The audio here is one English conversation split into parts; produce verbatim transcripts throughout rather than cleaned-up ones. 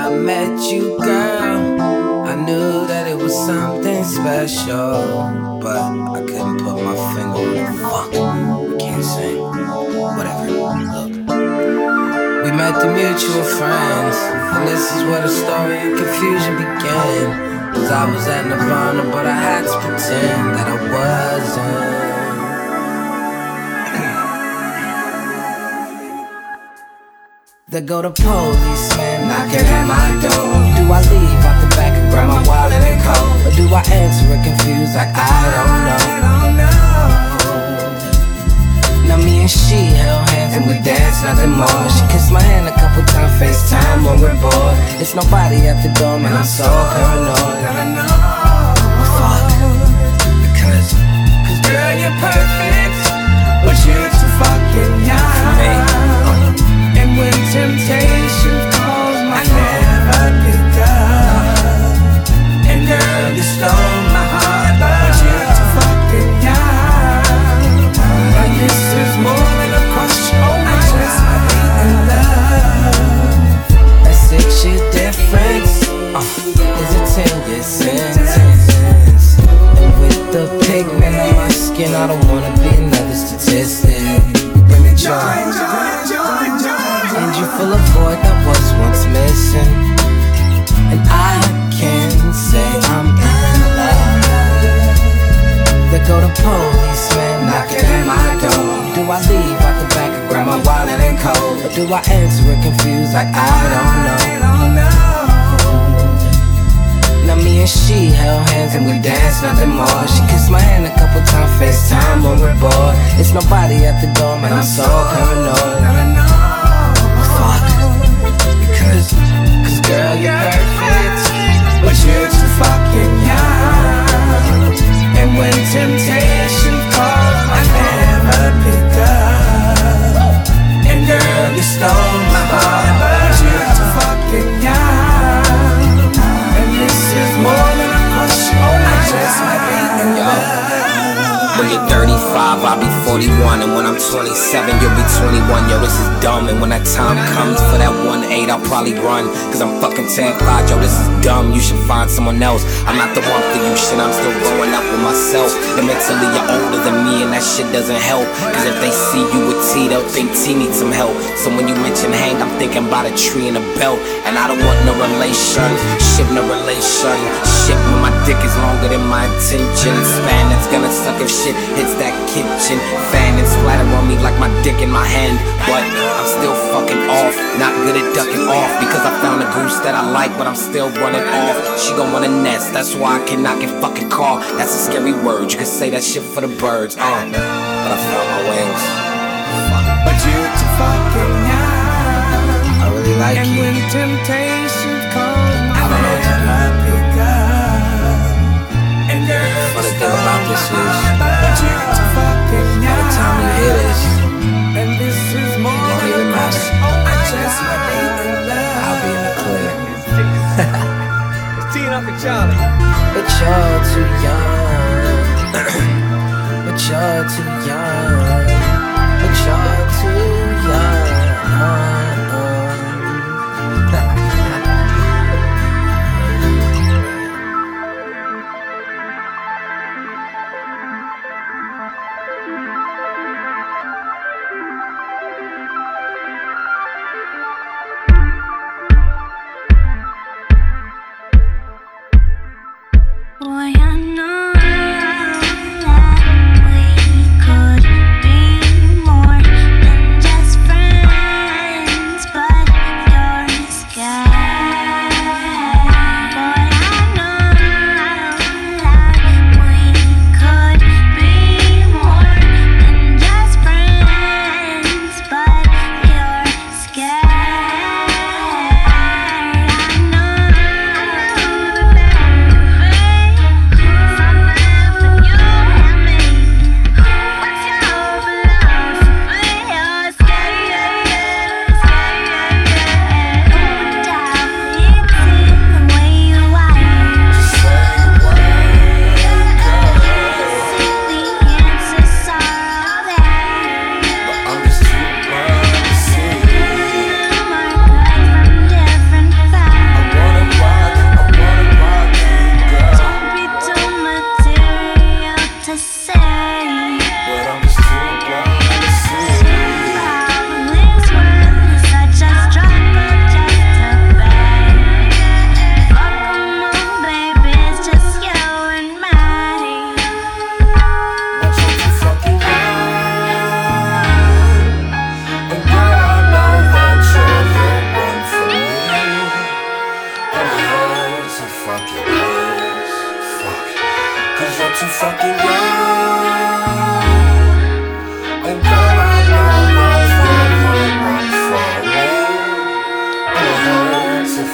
I met you, girl, I knew that it was something special, but I couldn't put my finger on it. Fuck, I can't sing. Whatever, look. We met the mutual friends, and this is where the story of confusion began. Cause I was at Nirvana, but I had to pretend that I wasn't. There go the policeman knocking at my door. Do I leave out the back and grab my wallet and coat? Or do I answer it confused like I don't know? Now me and she held hands and we danced nothing more. She kissed my hand a couple times, FaceTime when we're bored. It's nobody at the door, man, I'm so paranoid. And I know, fuck, because, cause girl, you're perfect, but you're too fucking young for me. And when temptation calls, my never pick up. And girl, you stole my heart, but you're too fucking young. And this is more than a question, I just might be in love. A six-year difference uh, is a ten-year sentence. And with the pigment on my skin, I don't wanna be another statistic. Bring the joy. And you fill a void that was once missing. And I can say I'm in love. There go the policeman knocking at my door. Do I leave out the back and grab my wallet and coat? Or do I answer it confused like I don't know? Now me and she held hands and we danced nothing more. She kissed my hand a couple times, FaceTime when we're bored. It's nobody at the door, man, I'm so paranoid. Cause, cause girl, you're perfect, but you're too fucking young. And when temptation calls, I never pick up. And girl, you stole my heart, but you're too fucking young. And this is more than a question, I just might be in love. When you're thirty-five, I'll be forty-one. And when I'm twenty-seven, you'll be twenty-one. Yo, this is dumb. And when that time comes for that one eight, I'll probably run. Cause I'm fucking terrified, yo, this is dumb. You should find someone else. I'm not the one for you, shit, I'm still growing up with myself. And mentally you're older than me and that shit doesn't help. Cause if they see you with T, they'll think T needs some help. So when you mention hang, I'm thinking about a tree and a belt. And I don't want no relation, shit no relation. Shit when my dick is longer than my attention span. It's gonna suck if shit hits that kitchen fan and splatter on me like my dick in my hand. But I'm still fucking off, not good at ducking off. Because I found a goose that I like, but I'm still running off. She gon' want a nest, that's why I cannot get fucking caught. That's a scary word, you can say that shit for the birds, uh but I found my wings. But you're too fucking young. I really like and you. And when temptation calls, I don't know what to do. And girl, but the thing about this is, but you're too fucking young. by the time you hear this, and this is more it won't even matter. I just might be in love. I'll be in the clear. It's T and Uncle Charlie. But you're too young. But you're too young. But you're too young. Boy, I know that we could be more than just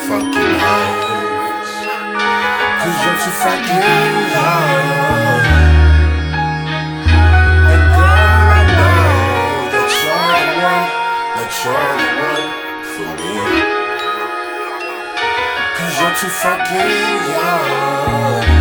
fucking hurts. Cause you're too fucking young. And girl, I know that you're the one, that you're the one for me. Cause you're too fucking young.